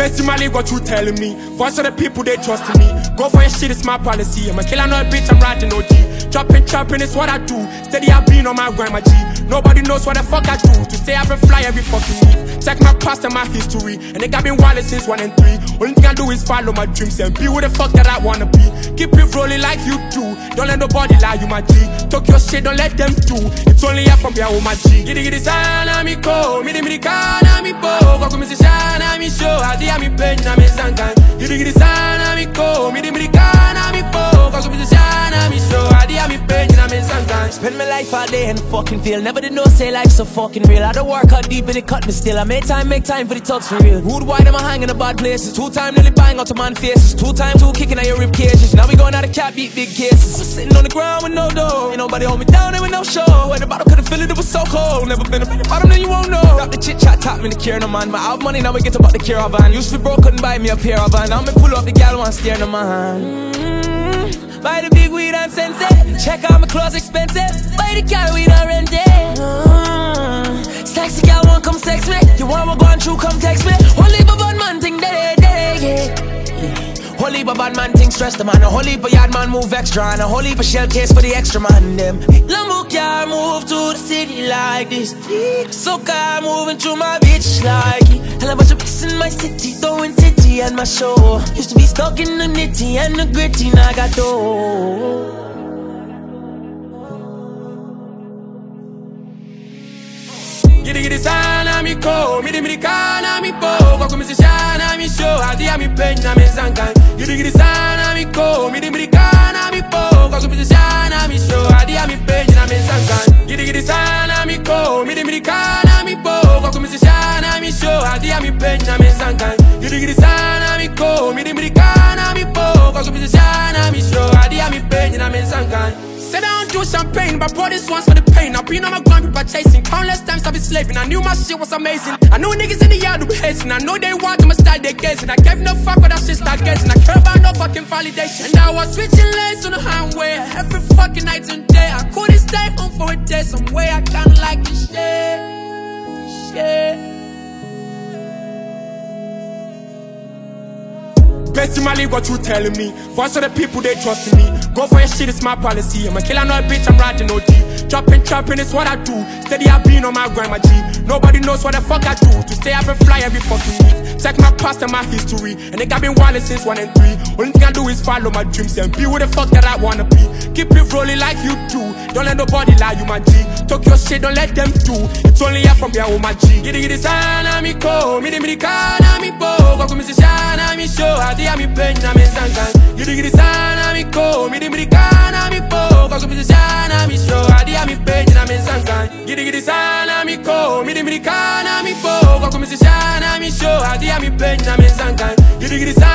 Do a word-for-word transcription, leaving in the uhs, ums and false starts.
Best in my league, what you telling me? Voice of the people, they trusting me. Go for your shit, it's my policy. I'm a killer, not a bitch, I'm riding O G. Chopping, chopping, it's what I do. Steady, I've been on my grind, my G. Nobody knows what the fuck I do. To stay up and fly every fucking week. Check my past and my history. And they got me wild since one and three. Only thing I do is follow my dreams and be who the fuck that I wanna be. Keep it rolling like you do. Don't let nobody lie, you my G. Talk your shit, don't let them do. It's only up from here, oh my G. Giddy giddy sana mi ko, midi midi kana mi po. Kwa kumisi shana mi show, hadi ya mi penya mi zangan. Giddy giddy sana mi ko, midi midi kana mi po. Kwa kumisi shana mi show, hadi ya mi penya mi zangan. Spend my life all day in the fucking field. Never did know say life's so fucking real. I don't work out deep and it cut me still. I make time, make time for the talks for real. Rude wide, am I hanging in bad places? Two time nearly bang out to man faces. Two time two kicking at your rib cages. Now we going out of cat beat big cases. I'm sitting on the ground with no dough. Ain't nobody hold me down there with no show. When the bottle couldn't feel it, it was so cold. Never been up in the bottom, then you won't know. Got the chit chat, tap me the care no man. But I have money, now we get about the caravan. Used to be broke, couldn't buy me a pair of van. Now me pull up the gal one steer no man. Mm-hmm. Buy the big weed and sense it. Check out my clothes expensive. Buy the car weed and rent it. Mm-hmm. Sexy gal won't come sex me. You want me going through, come text me. Only a bad man think that it, yeah. Whole heap of bad man think stress the man. A whole heap of yard man move extra. And a whole heap of shell case for the extra man them. Lambo car move to the city like this. So car moving through my bitch like it. Hell a bunch of pics in my city, throwing titty at my show. Used to be stuck in the nitty and the gritty, now I got dough. Giddy giddy sana mi ko, midi midi kana mi po. Kwa kumisi shana mi show, hadi ya mi penya mi zangan. Giddy giddy sana mi ko, midi midi kana mi po. Kwa kumisi shana mi show, hadi ya mi penya mi zangan. Giddy giddy sana mi ko, midi midi kana mi po. Kwa kumisi shana mi show, hadi ya mi penya mi zangan. Giddy giddy sana mi ko, midi midi kana mi po. Kwa kumisi shana mi show, hadi ya mi penya mi zangan. Said I don't do champagne, but bought this once for the pain. I've been on my grind, people chasing. Countless times I've been slaving. I knew my shit was amazing. I know niggas in the yard who be hating. I know they want to my style, they gazing. I gave no fuck with that shit start getting. I care about no fucking validation. And I was switching lanes on the highway every fucking night and day. I couldn't stay home for a day. Some way I kinda like this shit. Shit. Best in my league, what you telling me? Voice of the people, they trusting me. Go for your shit, it's my policy. I'm a killer, not a bitch, I'm riding O G. Chopping, chopping, it's what I do. Steady, I've been on my grind, my G. Nobody knows what the fuck I do. To stay up and fly every fucking week. Check my past and my history. And they got me wild since one and three. Only thing I do is follow my dreams and be who the fuck that I wanna be. Keep it rolling like you do. Don't let nobody lie, you my G. Talk your shit, don't let them do. It's only up from here, oh my G. Giddy giddy sana mi ko, midi midi kana mi po. Kwa kumisi shana mi show, hadi ya mi penya mi zangan. Giddy giddy sana mi ko, midi midi kana mi po. Kwa kumisi shana mi show, hadi ya mi penya mi zangan. Giddy giddy sana mi ko, midi midi kana mi po. Kwa kumisi shana mi show, hadi ya mi penya mi zangan. Giddy giddy sana